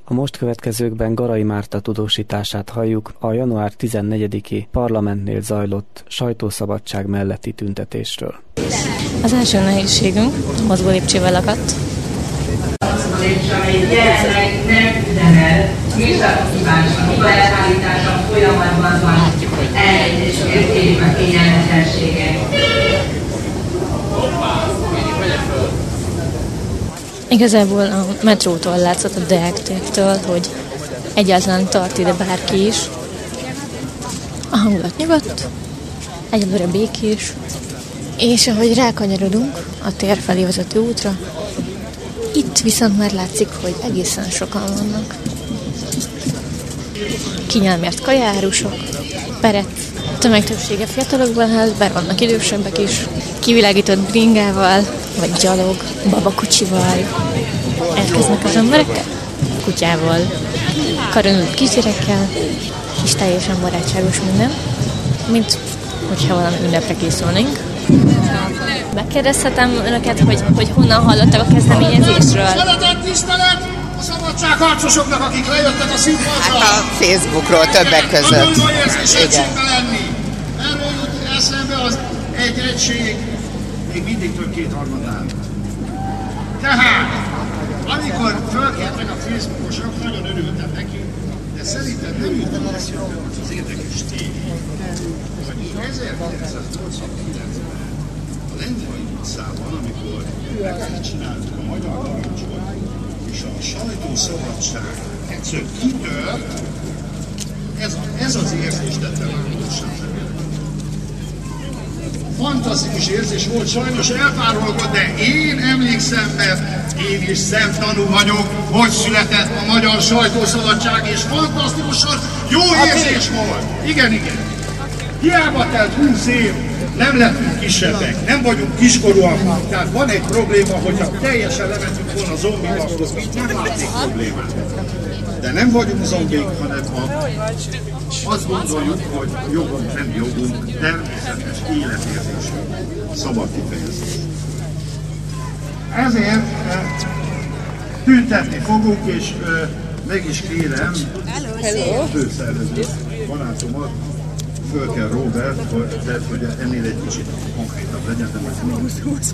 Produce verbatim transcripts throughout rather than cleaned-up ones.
A most következőkben Garai Márta tudósítását halljuk a január tizennegyediki parlamentnél zajlott sajtószabadság melletti tüntetésről. Az első nehézségünk mozgó lépcsővel akadt. Az lépcső, amely jelenleg nem üzemel, műszakokívásra, hibaelhállítása folyamatban van, elnézést kérjük a kényelmetlenséget. Igazából a metrótól látszott, a Deák tértől, hogy egyáltalán tart ide bárki is. A hangulat nyugodt, egyelőre békés, és ahogy rákanyarodunk a tér felé vezető útra, itt viszont már látszik, hogy egészen sokan vannak. Kínelmért kajárusok, perec, tömegtöbbsége fiatalokban áll, bár vannak idősebbek is, kivilágított bringával, vagy gyalog, babakocsival. Elkeznek az emberekkel, kutyával, karonult kisgyerekkel, és teljesen barátságos minden, mint hogyha valami ünnepre készülnénk. Megkérdezhetem önöket, hogy, hogy honnan hallottak a kezdeményezésről? Szeretett tisztelet a szabadságharcosoknak, akik lejöttek a színpadra! Hát a Facebookról többek között. Nagyon jó érzés egységbe lenni. Erről jut eszembe az egy egység, még mindig több kétharmadán. Tehát, amikor fölkeltek a Facebookosok, nagyon örültem neki, de szerintem nem jutott eszembe az érdekes tény, hogy ezerkilencszáznyolcvankilencben a Lendvai utcában, amikor megcsináltuk a Magyar Narancsot, és a sajtószabadság egyszer kitört, ez, ez az érzés tette változással. Fantasztikus érzés volt, sajnos elpárolgott, de én emlékszem, mert én is szemtanú vagyok, hogy született a magyar sajtószabadság, és fantasztikusan jó érzés volt. Igen, igen. Hiába telt húsz év, nem lettünk kisebbek, nem vagyunk kiskorúak, tehát van egy probléma, hogyha teljesen lementünk volna a zombikakhoz, így nem látnék problémát. De nem vagyunk zombik, hanem a, azt gondoljuk, hogy jogunk, nem jogunk, természetes életérzésünk, szabad kifejezés. Ezért tüntetni fogunk, és meg is kérem a főszervező barátomat, Fölkel Róbert, hogy, de, hogy ennél egy kicsit konkrétabb legyen, de majd nem.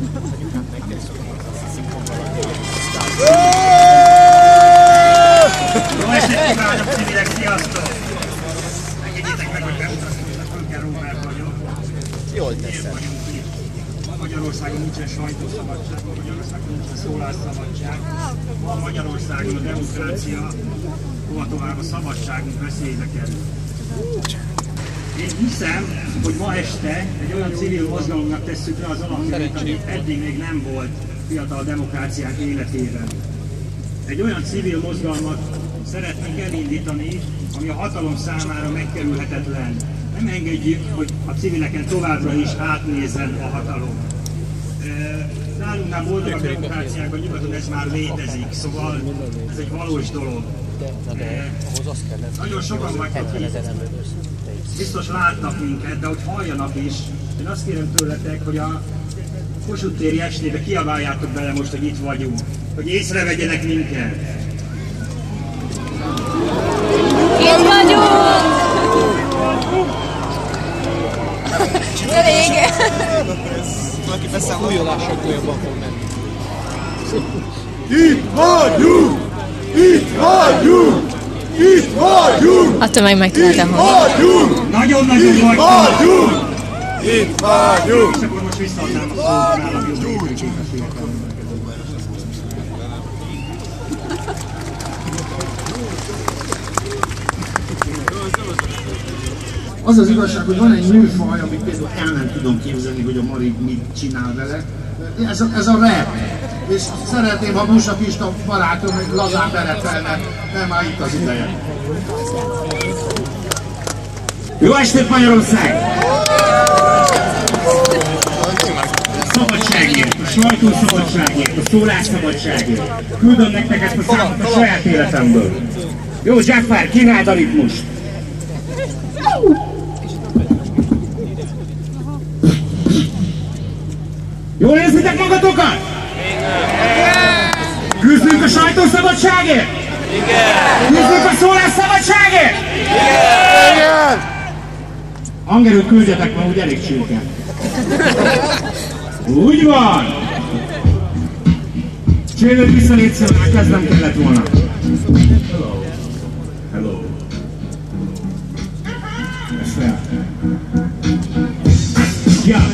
Jó estét kívánok, civilek, sziasztok! Engedjétek meg, hogy bemutatkozom, Fölkel Róbert vagyok. Jól teszem. Magyarországon nincsen sajtószabadság, Magyarországon nincsen szólásszabadság. Van Magyarországon a demokrácia, hova tovább a szabadságunk veszélybe kerül. Én hiszem, hogy ma este egy olyan civil mozgalomnak tesszük rá az alapjait, amit eddig még nem volt fiatal demokráciák életében. Egy olyan civil mozgalmat szeretnénk elindítani, ami a hatalom számára megkerülhetetlen. Nem engedjük, hogy a civileken továbbra is átnézzen a hatalom. Nálunknál voltak a demokráciákban, nyugaton ez már létezik, szóval ez egy valós dolog. Nagyon sokan vagytok itt. Biztos látnak minket, de hogy halljanak is. Én azt kérem tőletek, hogy a Kossuth téri estébe kiabáljátok bele most, hogy itt vagyunk. Hogy észrevegyenek minket. Itt vagyunk! Elég! Valaki persze újulásokból jobban fog menni. Itt vagyunk! Itt vagyunk! Itt vagyunk! A tömeg megtaláltam vagyunk! Nagyon-nagyon Itt vagyunk! Itt vagyunk! És akkor most visszaadnám a szót nálam jobb. Az az igazság, hogy van egy műfaj, amit például el nem tudom képzelni, hogy a Mari mit csinál vele. Ez a, ez a rap. És szeretném, ha Musa Pista barátom egy lazán beretelne, nem már itt az ideje. Jó estét, Magyarország! A szabadságért, a sajtószabadságért, a szólásszabadságért. Küldöm nektek ezt a számot a saját életemből. Jó, Jaffar, kínáld a ritmust! Jól érzitek magatokat? Igen! Küzdünk a sajtószabadságért? Igen! szabadságért! Igen! Angerőt küldjetek, mert úgy elég csirke. Úgy van! Csérőt vissza légy szépen, már kezdem kellett volna. Hello. Hello. Ez fel. Ja.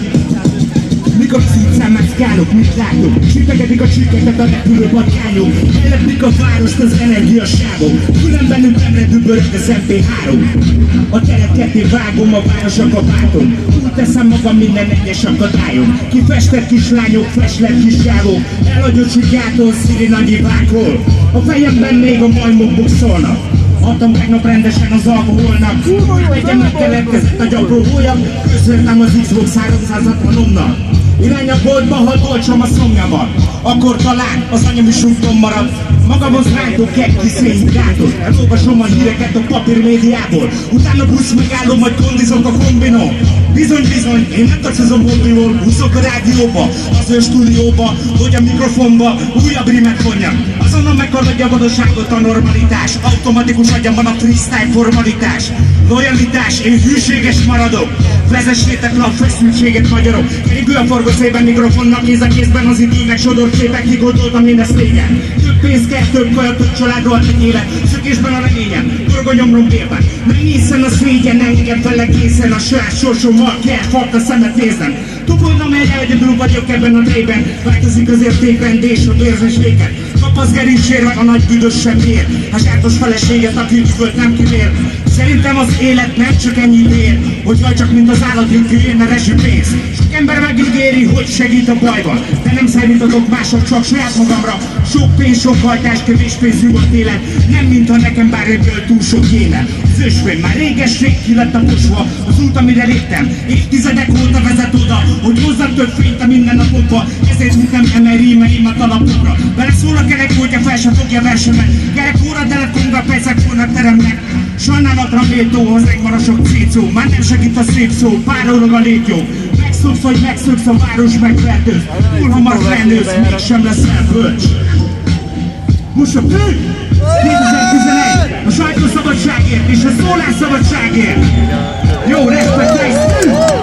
Mikor szűkszám mászkálok, mit látok? Sütegedik a csirkeket a repülő patányok. Ellepik a várost az energiasávok. Különben ütemre dübörög az em pé három. A teret ketté vágom, a város a kabátom. Úgy teszem magam minden egyes akadályon. Kifestett kislányok, flashlet kisjávok. Elhagyott csigától, szíri nagyivákról. A fejemben még a majmok boxolnak. Adtam tegnap rendesen az alkoholnak. Kurva jó, egyen megkeletkezett a gyapró hólyam. Közöltem az Xbox háromszázhatvanomnak. Irány a boltba, ha dolcsam a szomjamat. Akkor talán az anyam is úton marad. Magamhoz rántok egy kis szénhidátot. Elolvasom a híreket a papírmédiából. Utána busz megállom, majd kondizok a kombinon. Bizony, bizony, én nem taxizom hobbiból. Húzok a rádióba, az ő stúdióba, hogy a mikrofonba újabb rimet vonjam. Azonnal meghaladja a valóságot a normalitás. Automatikus agyamban a freestyle formalitás. Lojalitás, én hűséges maradok. Vezessétek le a feszültséget, magyarok. Kerigül a forgószében mikrofonnak, kéz a kézben az időnek sodor képek. Kigondoltam én ezt régen. Több pénz kell, több kaja, több családról egy élet. Szökésben a regényem, forog a nyomrom bélben. Nem nészen a szégyen, nem engem fel egészen. A saját sorsommal kell fart a szemet néznem. Tupolnom el, egyedül vagyok ebben a drében. Változik az értékrend és a érzésvéket. Kapasz gerincsér, meg a nagy büdös sem ér. A zsártos feleséget, aki üdvölt nem kimér. Szerintem az élet nem csak ennyi ér, hogy vagy csak mint az állatunk jöjjön a rezsipénz. Sok ember megígéri, hogy segít a bajban, de nem számítatok mások, csak saját magamra. Sok pénz, sok hajtás, kevés pénz, nyugodt élet. Nem mintha nekem bár ebből túl sok kéne. Az ősvény már réges-rég ki lett a posva. Az út, amire léptem, évtizedek óta vezet oda, hogy hozzam több fényt a mindennapokba. Ezért mutam emerímeimet alapokra. Beleszól a kerekpultja, fel sem fogja versemet. Kerekóra, de lett konga, percek fúrnak teremnek. Sajnálatra méltó, hozzánk van a sok cécó. Már nem segít a szép szó, párolog a létjó. Megszoksz, hogy megszoksz, a város megfertőz. Túl hamar felnősz, mégsem leszel bölcs. Busa Pű! kétezer-tizenegy! A sajtószabadságért és a szólásszabadságért! Jó, respekt, lesz!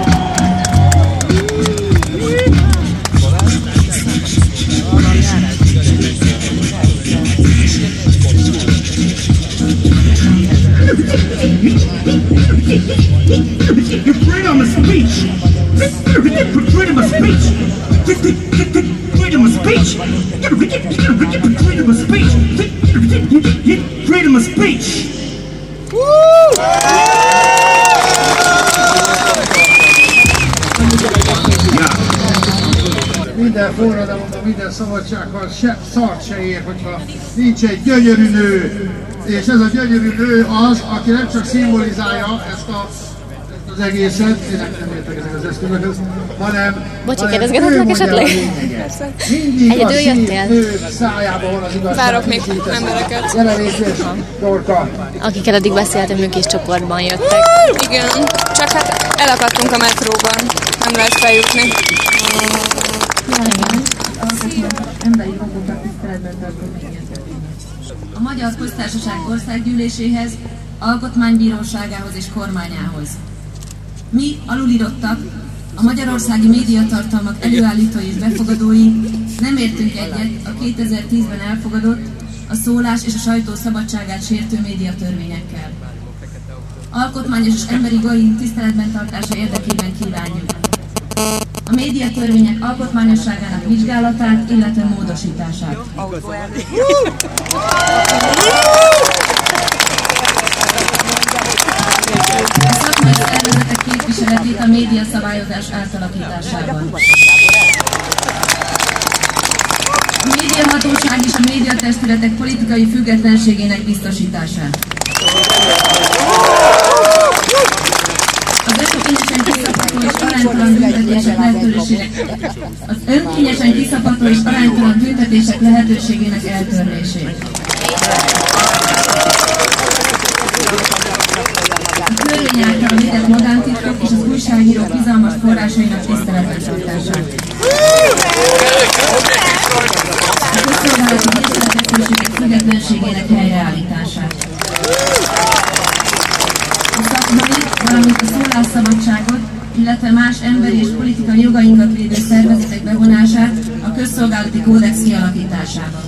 Freedom of speech! Freedom of speech! Freedom of speech! Freedom of speech! Freedom of speech! Minden forradalomban, minden szabadsággal se, szart se ér, hogyha nincs egy gyönyörű nő. És ez a gyönyörű nő az, aki nem csak szimbolizálja ezt a az egészet, én nem, nem értek ezek az eszközökhöz, hanem, Bocsi, kérdezgetetnek esetleg? Mindig a szív nő szájában van az igazság. Várok még embereket. Jelenlétes Dorka. Akikkel addig beszéltem, ők is csoportban jöttek. Igen, csak hát elakadtunk a metróban, nem lehet feljutni. A Magyar Köztársaság Országgyűléséhez, Alkotmánybíróságához és kormányához. Mi, alulírottak, a magyarországi médiatartalmak előállítói és befogadói nem értünk egyet a kétezer-tízben elfogadott, a szólás és a sajtó szabadságát sértő médiatörvényekkel. Alkotmányos és emberi jogaink tiszteletben tartása érdekében kívánjuk a médiatörvények alkotmányosságának vizsgálatát, illetve módosítását. A szakmai szervezetek képviseletét a médiaszabályozás átalakításában. A médiahatóság és a médiatestületek politikai függetlenségének biztosítását. Az önkényesen kiszabható és aránytalan büntetések lehetőségének az önkényesen kiszabható és aránytalan büntetések lehetőségének eltörlését. A törvény által védett magántitkok és az újságírók bizalmas forrásainak tiszteletben tartását. A közszolgálati tiszteletlenségek függetlenségének helyreállítását. valamint a szólásszabadságot, illetve más emberi és politikai jogainkat védő szervezetek bevonását a közszolgálati kódex kialakításába.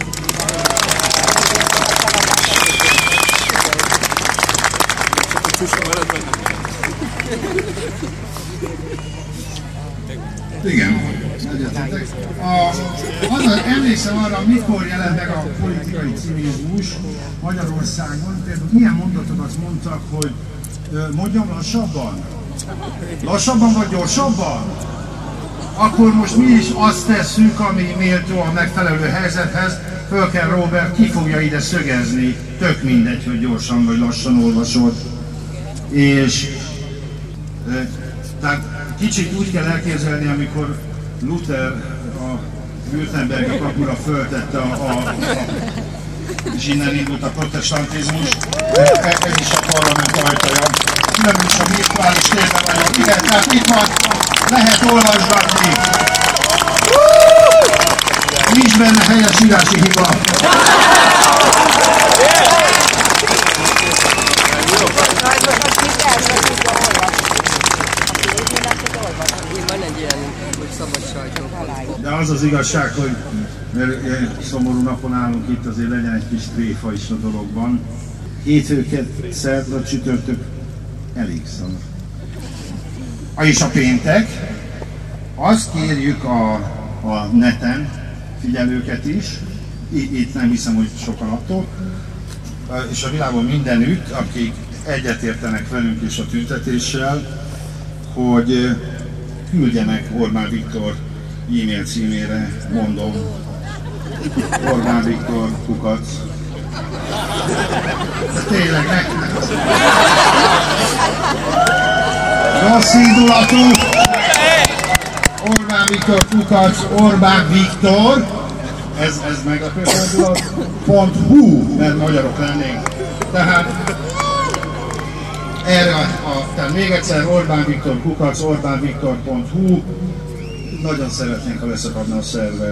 Igen. A, az, emlékszem arra, mikor jelent meg a politikai cinizmus Magyarországon, például milyen mondatokat mondtak, hogy mondjam lassabban? Lassabban vagy gyorsabban? Akkor most mi is azt tesszük, ami méltó a megfelelő helyzethez, föl kell Robert, ki fogja ide szögezni, tök mindegy, hogy gyorsan vagy lassan olvasod. És e, tehát kicsit úgy kell elképzelni, amikor Luther a Württembergi kapura föltette a, a, a és innen indult a protestantizmus, ez is a parlament ajtaja. Nem is a virtuális térben vagyok. Igen, tehát itt van, lehet olvasgatni. Nincs benne helyes írási hiba. De az az igazság, hogy mert szomorú napon állunk itt, azért legyen egy kis tréfa is a dologban. Hétfőket, szerda, csütörtök elég szar. És a péntek, azt kérjük a, a neten figyelőket is, itt nem hiszem, hogy sokan attól, és a világon mindenütt, akik egyetértenek velünk és a tüntetéssel, hogy küldjenek Orbán Viktor e-mail címére, mondom, Orbán Viktor kukac. Tényleg, nektek. Rossz indulatú. Orbán Viktor kukac, Orbán Viktor. Ez, ez meg a közöndulat. Pont hu, mert magyarok lennénk. Tehát erre a, a, tehát még egyszer Orbán Viktor kukac, Orbán Viktor pont hu. Nagyon szeretnénk, ha leszakadna a szerver.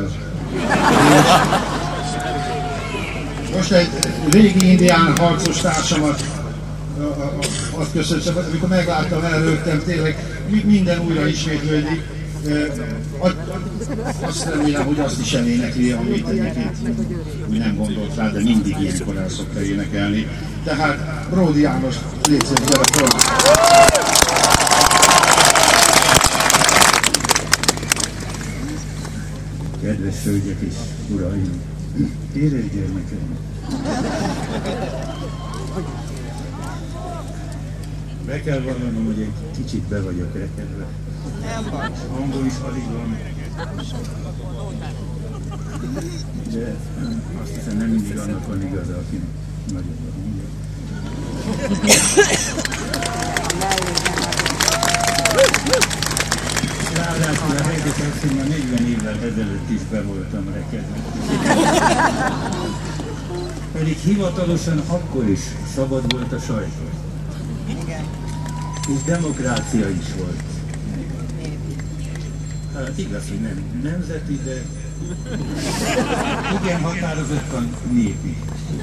Most egy régi indián harcos társamat azt köszönöm, amikor megláttam, elrögtem, tényleg minden újra ismétlődik. Azt remélem, hogy azt is elénekli, amit egyébként úgy nem gondolt rá, de mindig ilyenkor el szokta énekelni. Tehát Bródi János, légy szépen, gyere föl! Kedves hölgyek és uraim, éres gyermekeim! Be kell vallanom, hogy egy kicsit be vagyok rekedve. Hangom is alig van. De azt hiszem, nem mindig annak van igaza, aki nagyobb a hangja. Ráadásul a helyzet az, hogy már negyven évvel ezelőtt is be voltam rekedve. Pedig hivatalosan akkor is szabad volt a sajtó. És demokrácia is volt. Hát igaz, hogy nem nemzeti, de igen határozottan népi.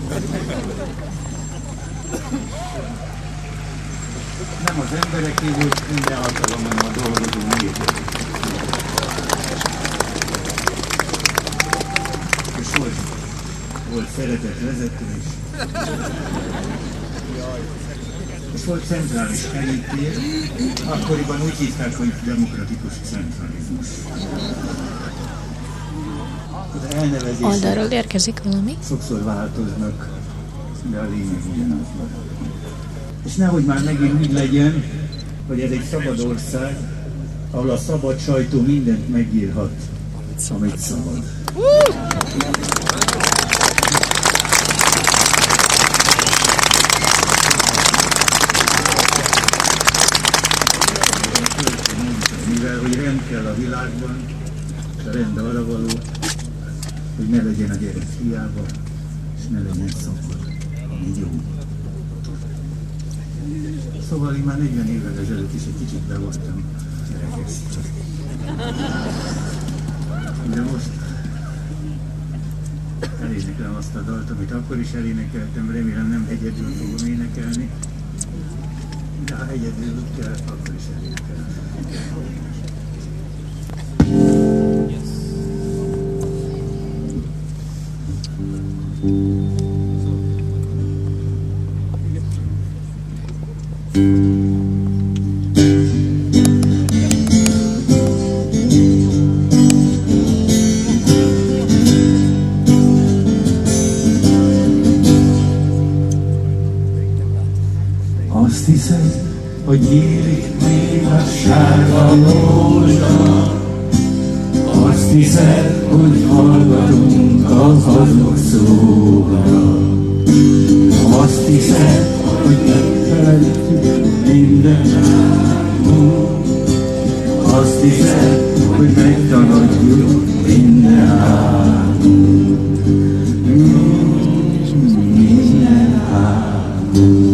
Nem az embereké volt minden alkalom, hanem a dolgozó népek. És volt, volt szeretett vezető is. És volt centrális elittér, akkoriban úgy hívták, hogy demokratikus centralizmus. Az elnevezések oldalról érkezik valami. sokszor változnak, de a lényeg ugyanaz van. És nehogy már megint úgy legyen, hogy ez egy szabad ország, ahol a szabad sajtó mindent megírhat, amit szabad. Mivel, hogy rend kell a világban, és a rend arra való, hogy ne legyen a gyerek hiába, és ne legyen szabad, ami jó. Szóval én már negyven évvel ezelőtt is egy kicsit be voltam gyerekesztve. De most eléneklem azt a dalt, amit akkor is elénekeltem, remélem nem egyedül fogom énekelni. De ha egyedül kell, akkor is elég kell. Azt hiszed, hogy nyílik még a sárga rózsa. Azt hiszed, hogy hallgatunk a hazug szóra. Azt hiszed, hogy megfeleltük minden álmunk. Azt hiszed, hogy megtagadjuk minden álmunk. Minden álmunk.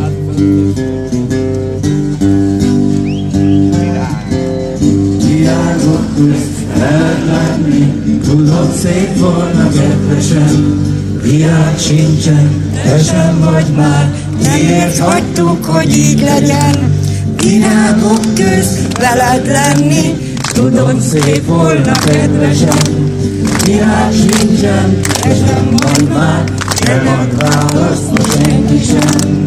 Virágok közt lehet lenni, tudom szép volna kedvesen. Virág sincsen, te sem vagy már, miért hagytuk, hogy így legyen? Virágok közt veled lenni, tudom szép volna kedvesen. Virág sincsen, te sem vagy már, nem ad választ ma senki sem.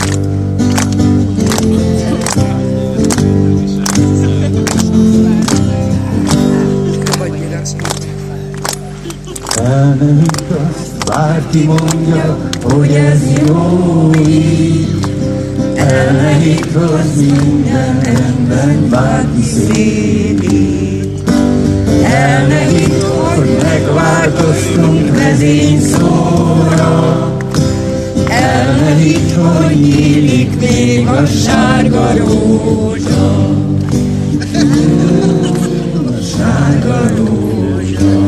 El nem igaz, bárki mondja, hogy ez jó így. El nem igaz, minden rendben, bárki szépít. El nem igaz, hogy megváltoztunk vezény szóra. El nem igaz, hogy nyílik még a sárga rózsa. A sárga rózsa.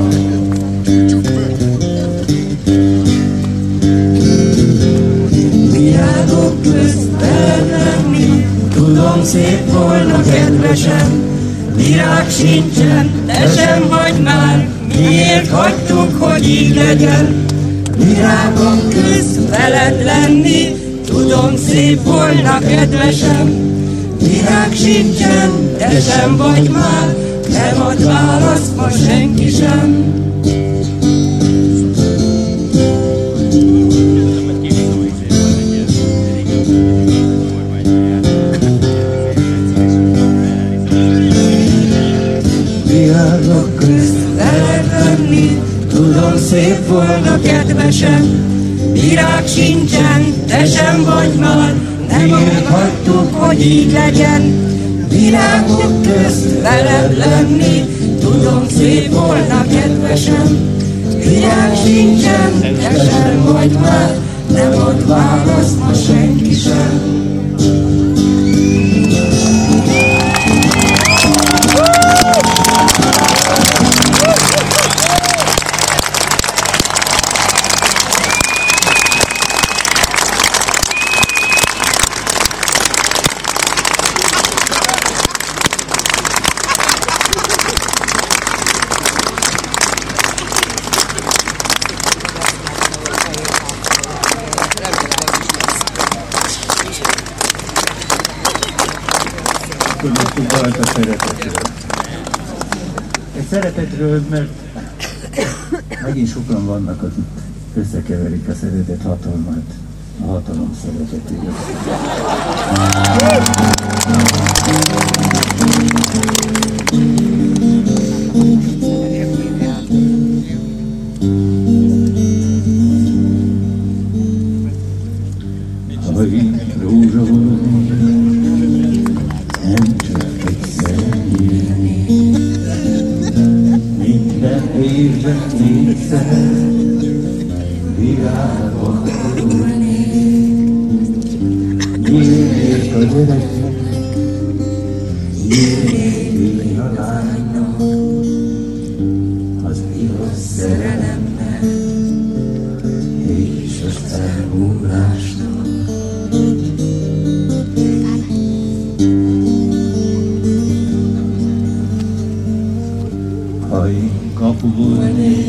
Virágok közt veled lenni, tudom szép volna kedvesen. Virág sincsen, te sem vagy már, miért hagytuk, hogy így legyen? Virágok közt veled lenni, tudom szép volna kedvesen. Virág sincsen, te sem vagy már, nem ad választ ma senki sem. Virágok közt veled lenni, tudom szép volna kedvesen. Virág sincsen, te sem vagy már, nem hagytuk, hogy így legyen. Virágok közt veled lenni, tudom szép volna kedvesen. Virág sincsen, te sem vagy már, nem ad választ ma senki sem. Tudjuk valamit a szeretetről. Egy szeretetről, mert megint sokan vannak, akik összekeverik a szeretet hatalmát, a hatalom szeretetével. Ha én rózsa volnék, nem csak egyszer nyílni, minden évben négyszer virágot nyúlni. Nyílnék a gyereknek, nyílnék a lánynak, az igaz szerelemnek és az elmúlásnak. Ha én kapu volnék,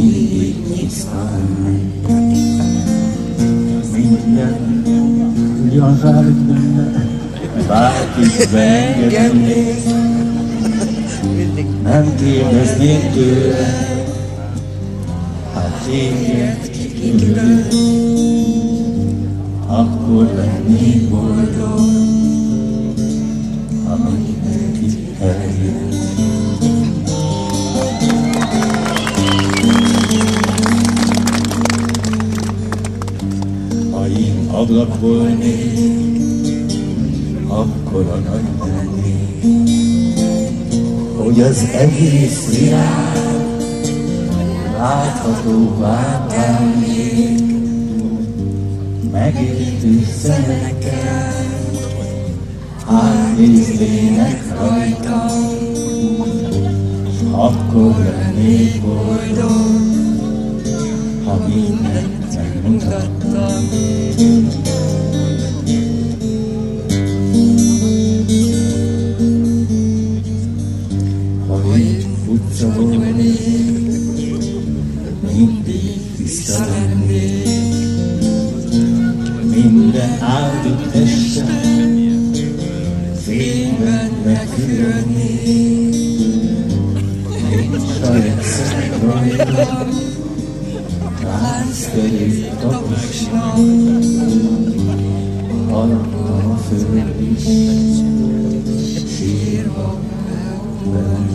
mindig nyitszám meg minden Ugyan válik benne, bárkit beengednék, nem kérdeznék tőle, hát téged kikülök, akkor lennék boldog, ha mindenki eljön. Ha én ablak volnék, akkor a nagy lennék, hogy az egész világ láthatóvá válik, megértő szemekkel átnéznének rajtam, s akkor lennék boldog, ha mindent megmutattam. Ha én utca volnék, mindig tiszta lennék, minden áldott este fényben megfürödnék, én saját szemekről láncterét taposnak, haladtam a föld is, sírva velem.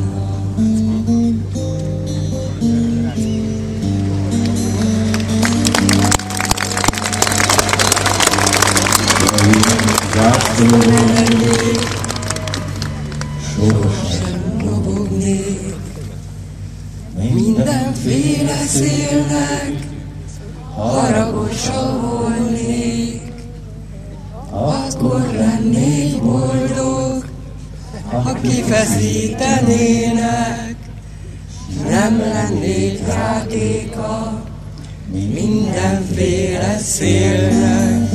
Sosem robognék, mindenféle szélnek haragosa volnék, akkor lennék boldog, ha kifeszítenének, nem lennék játéka mindenféle szélnek.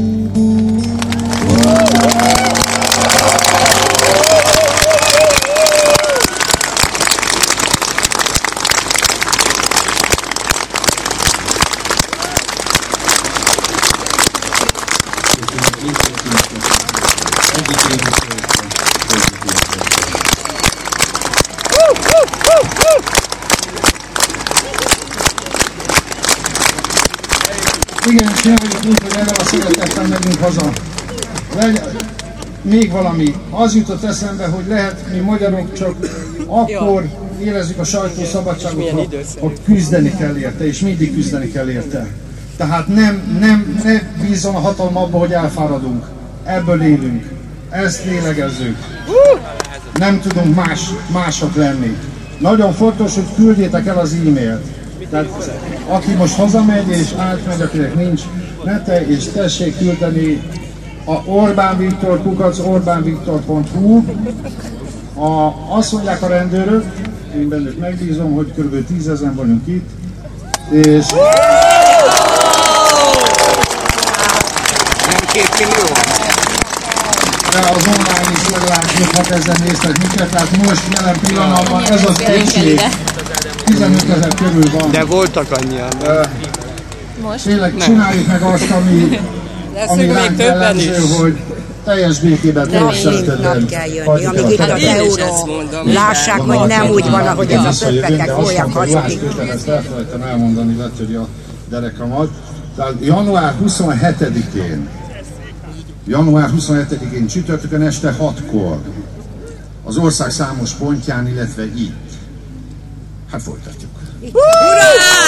Igen, csináljuk úgy, hogy erre a szeretettel megyünk haza. Legy, még valami. Az jutott eszembe, hogy lehet mi magyarok csak akkor érezzük a sajtószabadságot, ha, hogy küzdeni kell érte, és mindig küzdeni kell érte. Tehát nem, nem, ne bízzon a hatalma abba, hogy elfáradunk. Ebből élünk. Ezt lélegezzük. Nem tudunk más, mások lenni. Nagyon fontos, hogy küldjétek el az e-mailt. Tehát aki most hazamegy és átmegy, akinek nincs nete, és tessék küldeni a Orbán Viktor kukac orbán viktor pont hu. A, azt mondják a rendőrök, én bennük megbízom, hogy kb. tízezren vagyunk itt, és... Nem két millió? De az online is legalább hatezer néztek minket, tehát most jelen pillanatban ez az egység tizenötezer körül van. De voltak annyian. Uh, most? Tényleg csináljuk meg azt, ami, ami ránk jellemző, hogy teljes békében, teljes szeretetben jönni, amíg itt az euró. Lássák, hogy nem úgy van, ahogy ez a pöppekek olyan hazudik. Ezt elfelejtem elmondani, letöri a derekamat. Tehát január huszonhetedikén, január huszonhetedikén csütörtökön este hatkor az ország számos pontján, illetve itt. Hát folytatjuk. Urá!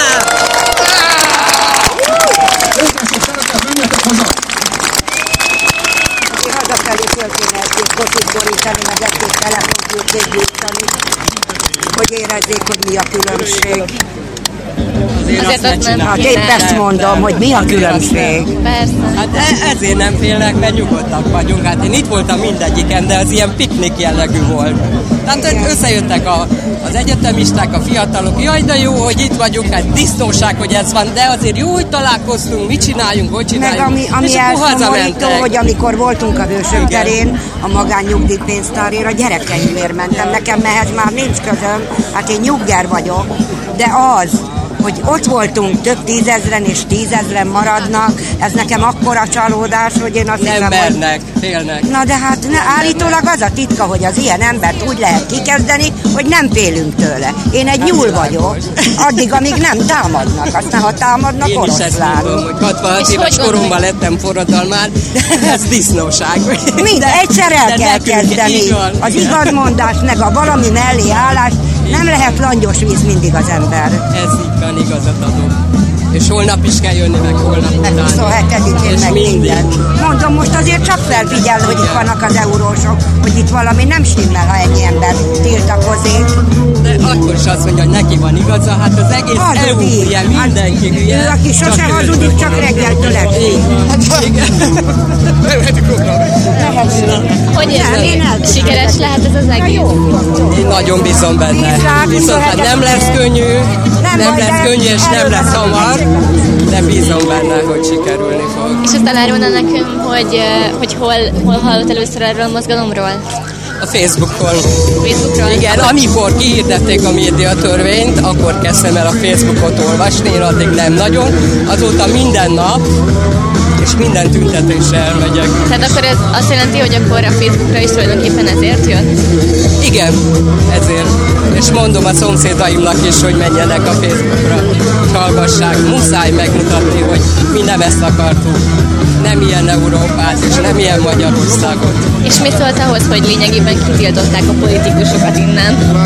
Aki hazafelé történne egy kocsit borítani, meg egy-két telefonkültét gyújtani, hogy érezzék, hogy mi a különbség. Azért azt nem hát épp ezt mondom, hogy mi a különbség. Persze. Hát ezért nem félnek, mert nyugodtak vagyunk. Hát én itt voltam mindegyiken, de az ilyen piknik jellegű volt. Tehát hogy összejöttek a, az egyetemisták, a fiatalok. Jaj, de jó, hogy itt vagyunk, hát disznóság, hogy ez van, de azért jó, hogy találkoztunk, mit csináljunk, hogy csináljunk. Meg ami, ami elszomorító, hogy amikor voltunk a Hősök terén, a magánnyugdíjpénztárért, a gyerekeimért mentem. Nekem ehhez már nincs közöm, hát én nyugger vagyok, de az, hogy ott voltunk több tízezren és tízezren maradnak, ez nekem akkora csalódás, hogy én azt nem hiszem, mernek, hogy... félnek. Na de hát ne, állítólag az a titka, hogy az ilyen embert úgy lehet kikezdeni, hogy nem félünk tőle. Én egy nyúl vagyok, addig, amíg nem támadnak. Aztán, ha támadnak, én oroszlán. Én is ezt mondom, hogy hatvanhat éves koromban lettem forradalmár, de ez disznóság. Mind, egyszer el kell kezdeni. Az igazmondás, meg a valami mellé állás, nem lehet langyos víz mindig az ember. Ez így van, igazat adom. És holnap is kell jönni, meg holnap után. huszonhetedikén meg minden. Mondom, most azért csak felfigyel, hogy itt vannak az eurósok, hogy itt valami nem stimmel, ha ennyi ember tiltakozik. De akkor is azt mondja, hogy neki van igaza, hát az egész E U hülye, mindenki hülye. Ő, aki sose hazudik, csak reggeltől estig. Hogy érzed? Sikeres lehet ez az egész? Én nagyon bízom benne. Viszont hát nem lesz könnyű, nem lesz könnyű, és nem lesz hamar, de bízom benne, hogy sikerülni fog. És azt elárulna nekünk, hogy, hogy hol, hol hallott először erről a mozgalomról? A Facebookon. Facebookról? Igen, amikor kihirdették a médiatörvényt, akkor kezdtem el a Facebookot olvasni, én addig nem nagyon. Azóta minden nap, és minden tüntetésre elmegyek. Tehát akkor ez azt jelenti, hogy akkor a Facebookra is tulajdonképpen ezért jött? Igen, ezért. És mondom a szomszédaimnak is, hogy menjenek a Facebookra, hogy hallgassák. Muszáj megmutatni, hogy mi nem ezt akartuk. Nem ilyen Európát, és nem ilyen Magyarországot. És mi szólt ahhoz, hogy lényegében kitiltották a politikusokat innen?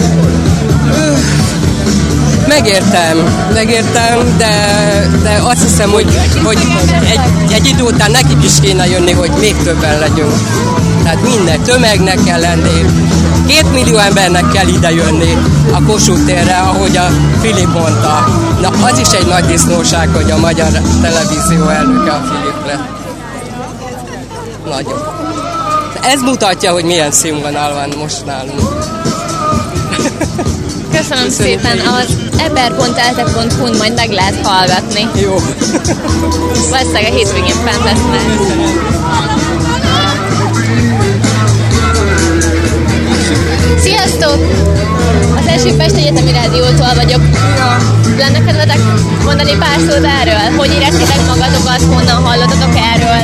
Megértem, megértem, de, de azt hiszem, hogy, hogy egy, egy idő után nekik is kéne jönni, hogy még többen legyünk. Tehát minden tömegnek kell lenni, két millió embernek kell ide jönni a Kossuth térre, ahogy a Filip mondta. Na, az is egy nagy disznóság, hogy a magyar televízió elnöke a Filip lett. Nagyon. Ez mutatja, hogy milyen színvonal van most nálunk. Köszönöm, Köszönöm szépen. Az eber pont e l t e pont hu-n majd meg lehet hallgatni. Jó. Valószínűleg a hétvégén fent lesznek. Sziasztok! Az első Pest Egyetemi Rádiótól vagyok. Lenne kedvetek mondani pár szót erről? Hogy éreztétek magatokat? Honnan hallottatok erről?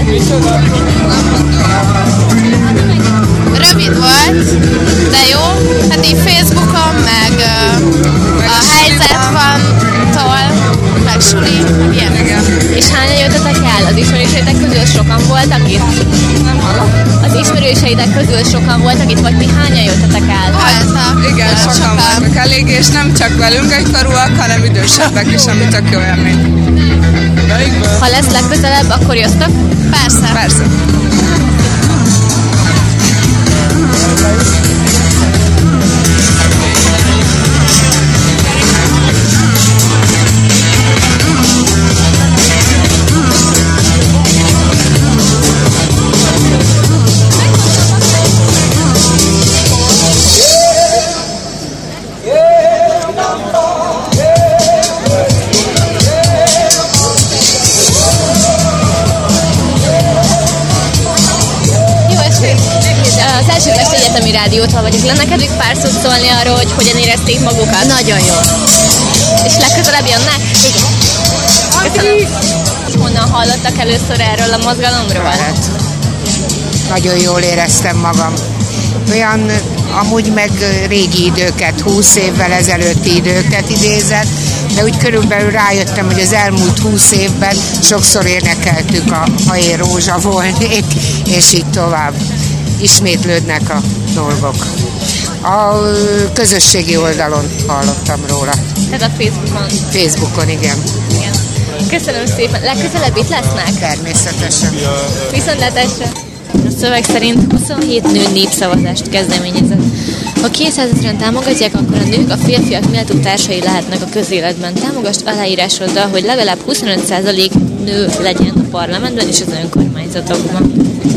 Rövid volt, de jó. Hát így Facebookon, meg uh, a helyzet van tól, meg suli, ilyenek. És hányan jöttetek el? Az ismerőseitek közül sokan voltak itt? Az ismerőseitek közül sokan voltak itt, vagy ti hányan jöttetek el? Voltak. Igen, sokan, sokan voltak elég, és nem csak velünk egykorúak, hanem idősebbek is, ami tök jó élmény. Ha lesz legközelebb, akkor jöttök? Persze. Persze. Rádiótól vagyok. Lenne kedvük pár szót szólni arról, hogy hogyan érezték magukat? Nagyon jó. És legközelebb jönnek? Igen. Köszönöm. Honnan hallottak először erről a mozgalomról? Hát, nagyon jól éreztem magam. Olyan amúgy meg régi időket, húsz évvel ezelőtti időket idézett, de úgy körülbelül rájöttem, hogy az elmúlt húsz évben sokszor énekeltük a Ha én rózsa volnék, és így tovább. Ismétlődnek a dolgok. A közösségi oldalon hallottam róla. Tehát a Facebookon? Facebookon, igen. igen. Köszönöm szépen. Legközelebb itt lesznek? Természetesen. Viszontlátásra. A szöveg szerint huszonhét nő népszavazást kezdeményezett. Ha kétszázezren támogatják, akkor a nők a férfiak méltó társai lehetnek a közéletben. Támogass aláírásoddal, hogy legalább huszonöt százalék nő legyen a parlamentben és az önkormányzatokban.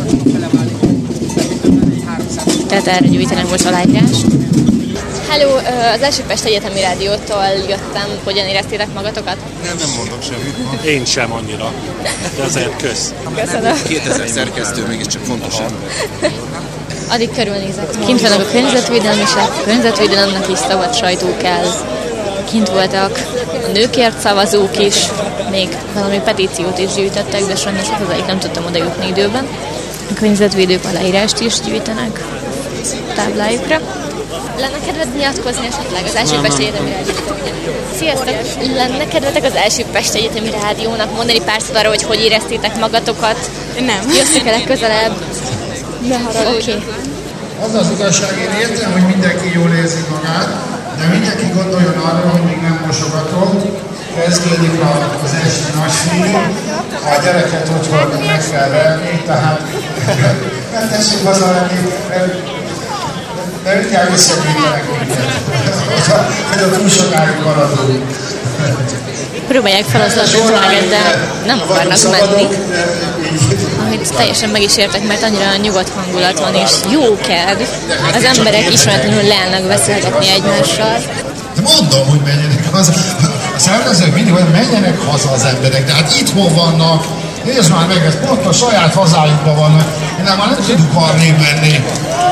Tehát erre gyűjtenek most aláírást. Hello, az első Pest Egyetemi Rádiótól jöttem. Hogyan éreztétek magatokat? Nem, nem mondok semmit. Én sem annyira, de azért kösz. Köszönöm. kétezer szerkesztő mégiscsak fontos ember. Addig körülnézek. Kint vannak a környezetvédelmisek, a környezetvédelemnek is szabad sajtó kell. Kint voltak a nőkért szavazók is, még valami petíciót is gyűjtöttek, de sajnos hozzájuk nem tudtam oda jutni időben. A környezetvédők aláírást is gyűjtenek táblájukra. Lenne kedved nyilatkozni esetleg az első Pesti Egyetemi Rádiónak? Sziasztok! Lenne kedvetek az első Pesti Egyetemi Rádiónak mondani pár szót arra, hogy hogy éreztétek magatokat? Nem. Jöttök el legközelebb? Ne haragudj. Oké. Okay. Az az igazság, én értem, hogy mindenki jól érzi magát, de mindenki gondoljon arra, hogy még nem mosogatott. Kezdődik az esti nagyfilm, a gyereket otthon meg kell verni, tehát nem teszünk hazavenni, de inkább összegyűjtenek minket, hogy a túl sokáig maradunk. Próbálják felhasználni a tömeget, de nem akarnak menni. Amit teljesen meg is értek, mert annyira nyugodt hangulat van, és jó kedv. Az emberek ismeretlenül leállnak beszélgetni egymással. De mondom, hogy menjenek haza. A szervezők mindig, hogy menjenek haza az emberek, de hát itthon vannak. Nézd már meg, ez pont a saját hazájukban vannak. Innen már nem tudunk arrébb menni.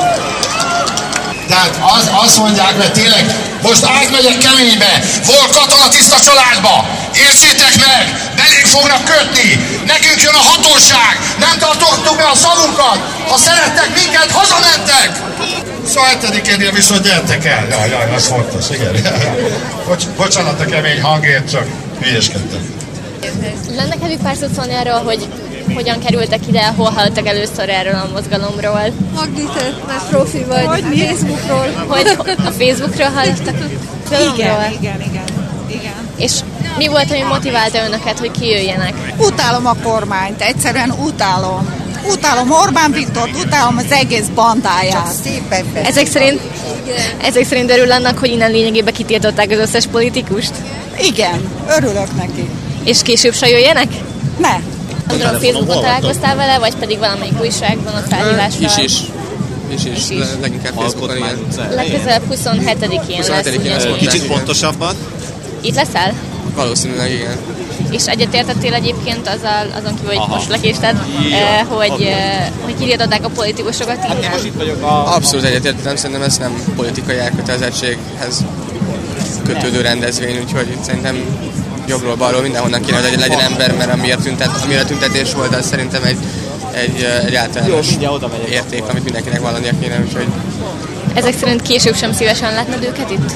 Tehát az, azt mondják, mert tényleg most átmegyek Keménybe, volt katona tiszta családba, értsétek meg, belénk fognak kötni, nekünk jön a hatóság, nem tartottuk be a szavunkat, ha szerettek minket, hazamentek! Szóval hetedikén viszont gyertek el, jaj, jaj, az fontos, igen. Bocs, bocsánat a kemény hangért, csak hülyeskedtem. Lenne kedvük pár szót szólni arról, hogy hogyan kerültek ide, hol hallottak először erről a mozgalomról? Magdi, te már profi vagy hogy a Facebookról. Hogy a Facebookról hallottak? Igen, igen, igen, igen. És mi volt, ami motiválta önöket, hogy kijöjjenek? Utálom a kormányt, egyszerűen utálom. Utálom Orbán Viktort, utálom az egész bandáját. Ezek szerint, ezek szerint örül annak, hogy innen lényegében kitiltották az összes politikust? Igen, örülök neki. És később se jöjjenek? Ne. Tudom, Facebookon találkoztál vele, vagy pedig valamelyik újságban a felhívással? Is is. Is is. is. Le, leginkább Facebookon, igen. Legközelebb huszonhetedikén lesz. Kicsit pontosabban. Itt leszel? Valószínűleg igen. És egyetértettél egyébként azzal, azon kívül, hogy most lekésted, eh, hogy, eh, hogy kitiltották a politikusokat innen? Abszolút egyetértettem, szerintem ez nem politikai elkötelezettséghez kötődő rendezvény, úgyhogy szerintem jobbról, balról, mindenhonnan kéne, hogy legyen ember, mert amire, tüntet, amire tüntetés volt, az szerintem egy, egy, egy általános érték, amit mindenkinek vallania kéne, úgyhogy... Ezek szerint később sem szívesen látnád őket itt?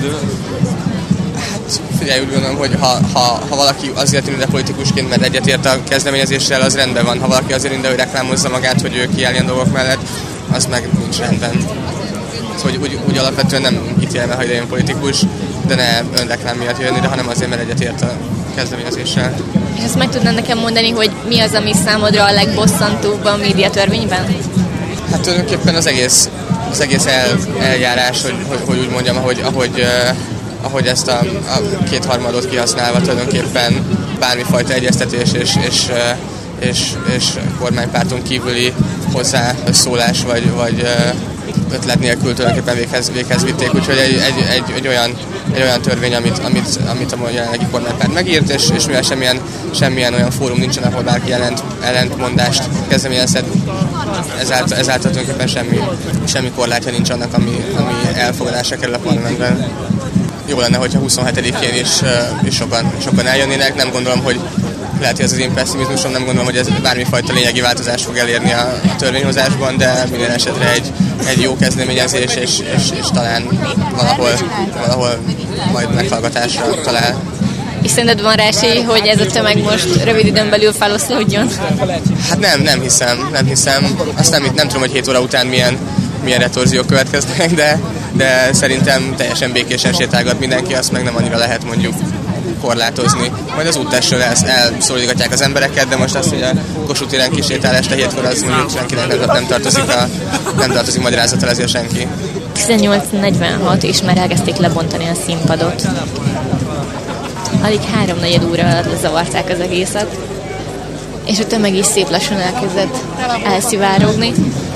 Hát figyelj, úgy gondolom, hogy ha, ha, ha valaki azért ünde politikusként, mert egyetért a kezdeményezéssel, az rendben van. Ha valaki azért ünde, hogy reklámozza magát, hogy ő kiálljon dolgok mellett, az meg nincs rendben. Szóval úgy, úgy alapvetően nem ítélve, ha idejön politikus, de ne önreklám miatt jönni, de hanem azért, mert egyetért a kezdeményezéssel. És ezt meg tudnád nekem mondani, hogy mi az, ami számodra a legbosszantóbb a médiatörvényben? Hát tulajdonképpen az egész, az egész el, eljárás, hogy, hogy, hogy úgy mondjam, ahogy, ahogy, uh, ahogy ezt a, a kétharmadot kihasználva tulajdonképpen bármifajta egyeztetés és, és, uh, és, és kormánypárton kívüli hozzászólás vagy, vagy uh, ötlet nélkül tulajdonképpen véghez, véghez vitték, úgyhogy egy, egy, egy, egy, olyan, egy olyan törvény, amit, amit, amit a jelenlegi kormánypárt megírt, és, és mivel semmilyen, semmilyen olyan fórum nincsen, ahol bárki ellent, ellentmondást kezdeményezhet, ezáltal, ezáltal tulajdonképpen semmi, semmi korlátja nincs annak, ami, ami elfogadásra kerül a parlamentben. Jó lenne, hogyha huszonhetedikén is, is sokan, sokan eljönnének, nem gondolom, hogy lehet, hogy ez az én pessimizmusom, nem gondolom, hogy ez bármifajta lényegi változást fog elérni a, a törvényhozásban, de minden esetre egy, egy jó kezdeményezés, és, és, és talán valahol, valahol majd meghallgatásra talál. És szerinted van rá esély, hogy ez a tömeg most rövid időn belül feloszlódjon? Hát nem, nem hiszem, nem hiszem. Azt nem, nem tudom, hogy hét óra után milyen, milyen retorziók következnek, de, de szerintem teljesen békésen sétálgat mindenki, azt meg nem annyira lehet mondjuk korlátozni. Majd az úttestről elszólítgatják az embereket, de most azt, hogy a Kossuth téren kisétál este hétkor, az mondjuk senkinek nem, nem tartozik, a, nem tartozik magyarázattal ezért senki. tizennyolc negyvenhat és már elkezdték lebontani a színpadot. Alig háromnegyed óra alatt lezavarták az egészet, és a tömeg is szép lassan elkezdett elszivárogni.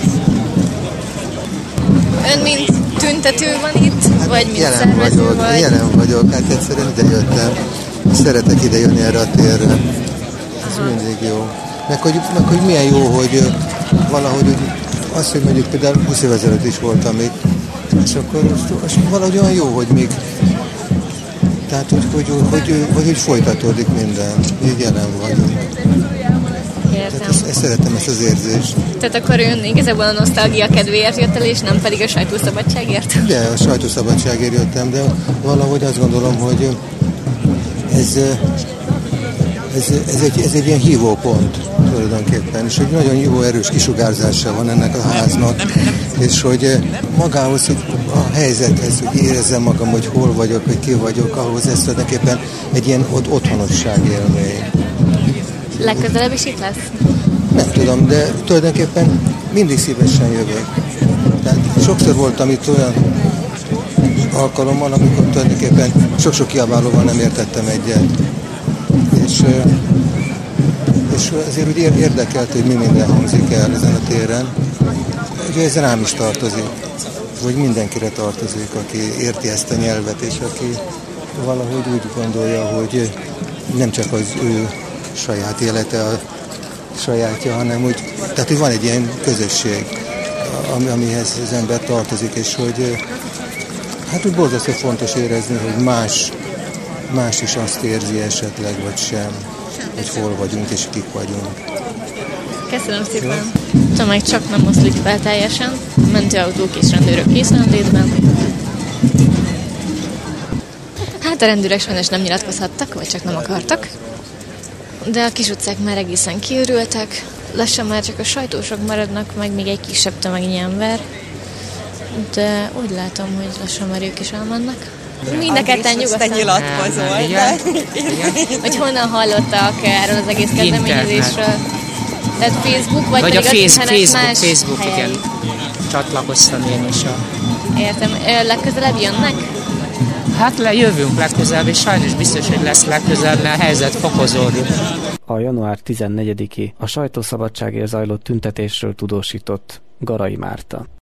Ön mint tüntető van itt? Hát vagy mint jelen szervező vagyok, vagy? Jelen vagyok, hát egyszerűen ide jöttem. Szeretek ide jönni erre a térre. Ez mindig jó. Meg hogy, meg hogy milyen jó, hogy valahogy hogy az, hogy mondjuk például húsz év ezelőtt is voltam itt, és akkor most, most valahogy olyan jó, hogy még Tehát, hogy, hogy, hogy, hogy, hogy, hogy folytatódik minden, így jelen vagyunk. Értem. Ezt, ezt szeretem, ezt az érzést. Tehát akkor ön igazából a nosztalgia kedvéért jött el, és nem pedig a sajtószabadságért? De a sajtószabadságért jöttem, de valahogy azt gondolom, hogy ez, ez, ez, egy, ez egy ilyen hívópont tulajdonképpen, és egy nagyon jó erős kisugárzása van ennek a háznak, és hogy magához, hogy a helyzethez, hogy érezzem magam, hogy hol vagyok, hogy ki vagyok, ahhoz ez tulajdonképpen egy ilyen otthonosság élmény. Legközelebb is itt lesz? Nem tudom, de tulajdonképpen mindig szívesen jövök. Tehát sokszor voltam itt olyan alkalommal, amikor tulajdonképpen sok-sok kiabálóval nem értettem egyet. És, és azért úgy érdekelt, hogy mi minden hangzik el ezen a téren. Ugye ez rám is tartozik, vagy mindenkire tartozik, aki érti ezt a nyelvet, és aki valahogy úgy gondolja, hogy nem csak az ő saját élete a sajátja, hanem úgy, tehát hogy van egy ilyen közösség, ami, amihez az ember tartozik, és hogy hát úgy borzasztó fontos érezni, hogy más, más is azt érzi esetleg, vagy sem, hogy hol vagyunk és kik vagyunk. Köszönöm szépen. A tömeg csak nem oszlik fel teljesen. Mentőautók és rendőrök készenlétben. Hát a rendőrök sajnos nem nyilatkozhattak, vagy csak nem akartak. De a kis utcák már egészen kiürültek. Lassan már csak a sajtósok maradnak, meg még egy kisebb tömegnyi ember. De úgy látom, hogy lassan már ők is elmennek. Mind a ketten nyugodtan nyilatkozol. Igen. Hogy honnan hallottak erről az egész kezdeményezésről? Tehát Facebook, vagy, vagy pedig a face, az Facebook, más Facebook, helyen. igen. Csatlakoztam én is a... Értem. Legközelebb jönnek? Hát le, jövünk legközelebb, és sajnos biztos, hogy lesz legközelebb, mert a helyzet fokozódik. A január tizennegyediki a sajtószabadságért zajlott tüntetésről tudósított Garai Márta.